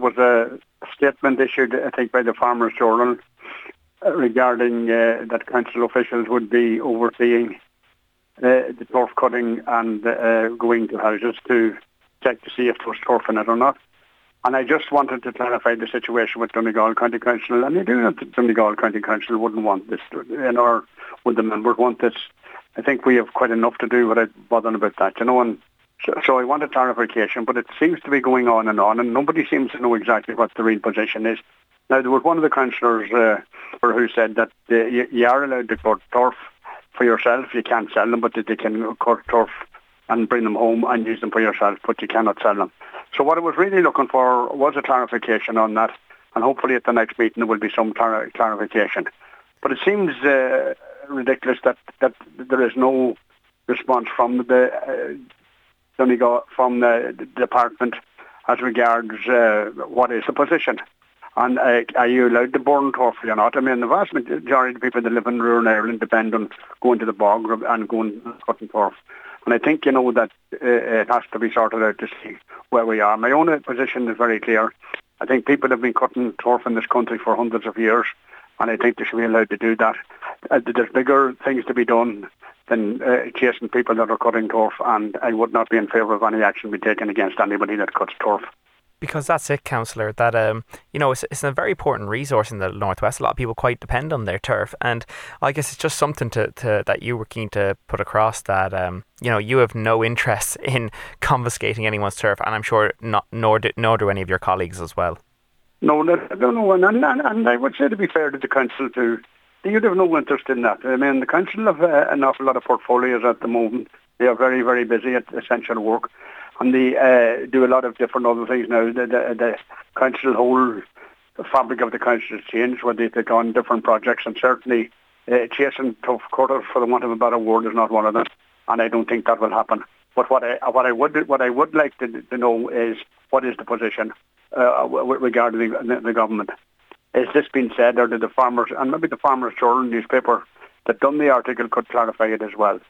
was a statement issued, I think, by the Farmers Journal regarding that council officials would be overseeing the turf cutting and going to houses to check to see if there was turf in it or not. And I just wanted to clarify the situation with Donegal County Council. And I do know that Donegal County Council wouldn't want this, or would the members want this. I think we have quite enough to do without bothering about that, and so I wanted clarification, but it seems to be going on, and nobody seems to know exactly what the real position is. Now, there was one of the councillors who said that you are allowed to cut turf for yourself. You can't sell them, but they can cut turf and bring them home and use them for yourself, but you cannot sell them. So what I was really looking for was a clarification on that, and hopefully at the next meeting there will be some clarification. But it seems ridiculous that there is no response from the department as regards what is the position. And are you allowed to burn turf or not? I mean, the vast majority of people that live in rural Ireland depend on going to the bog and going cutting turf. And I think, that it has to be sorted out to see where we are. My own position is very clear. I think people have been cutting turf in this country for hundreds of years, and I think they should be allowed to do that. There's bigger things to be done than chasing people that are cutting turf, and I would not be in favour of any action being taken against anybody that cuts turf. Because that's it, Councillor, that it's a very important resource in the Northwest. A lot of people quite depend on their turf, and I guess it's just something to that you were keen to put across, that you have no interest in confiscating anyone's turf, and I'm sure nor do any of your colleagues as well. No, and I would say, to be fair to the council too, you'd have no interest in that. I mean, the council have an awful lot of portfolios at the moment. They are very, very busy at essential work. And they do a lot of different other things now. The council, whole fabric of the council has changed, where they take on different projects, and certainly chasing tough cutters, for the want of a better word, is not one of them. And I don't think that will happen. But what I would like to know is, what is the position regarding the government? Is this being said, or did the Farmers, and maybe the Farmers Journal newspaper that done the article could clarify it as well?